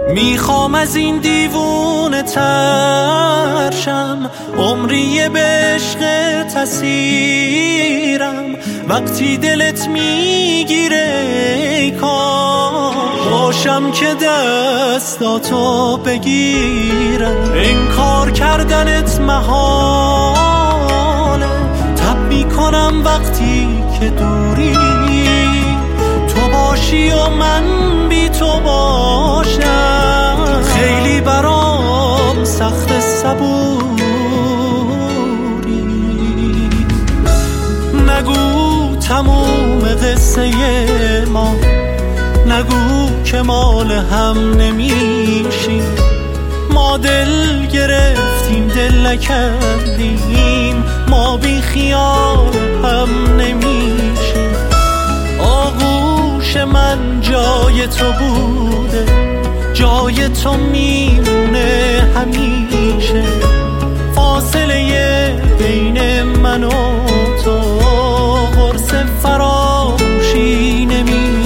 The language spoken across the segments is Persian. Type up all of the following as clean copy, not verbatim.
میخوام از این دیوونه ترشم، عمری به عشق تسیرم. وقتی دلت میگیره ای کار باشم که دستاتو بگیرم. انکار کردنت محاله، تب میکنم وقتی که دوری، تو باشی و من بی تو باشم. خیلی برام سخت صبوری، نگو تموم قصه ما، نگو که مال هم نمیشیم. ما دل گرفتیم دل نکردیم، ما بی خیال هم نمیشیم. آغوش من جای تو بوده، جای تو میمونه همیشه. فاصله بین من و تو قرص فراموشی نمیشه.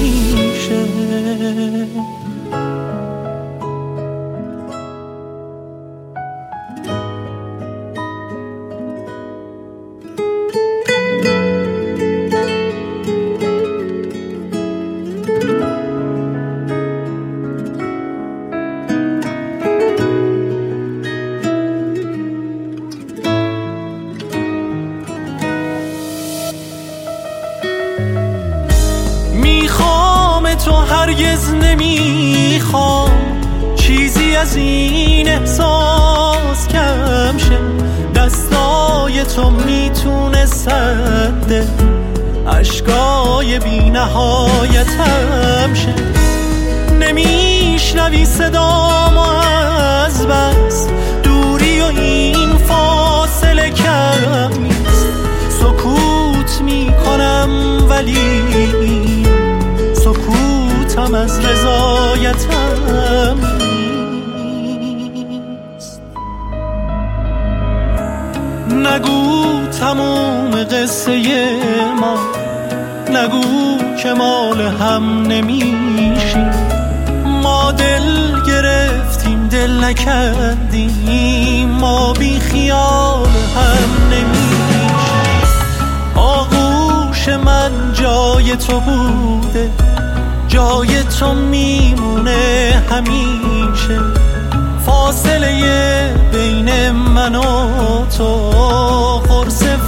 میخوام تو هرگز نمیخوام چیزی از این احساس کم شه. دستای تو میتونه سد عشقای بی نهایتم شه. نمیشنوی صدامو از بس دوری و این فاصله کم نیست. سکوت میکنم ولی سکوتم از رضایتم نیست. نگو تموم قصه ما، نگو که مال هم نمیشیم. ما دل گرفتیم دل نکردیم، ما بی خیال هم نمیشیم. آغوش من جای تو بوده، جای تو میمونه همیشه. فاصله بین من و تو قرص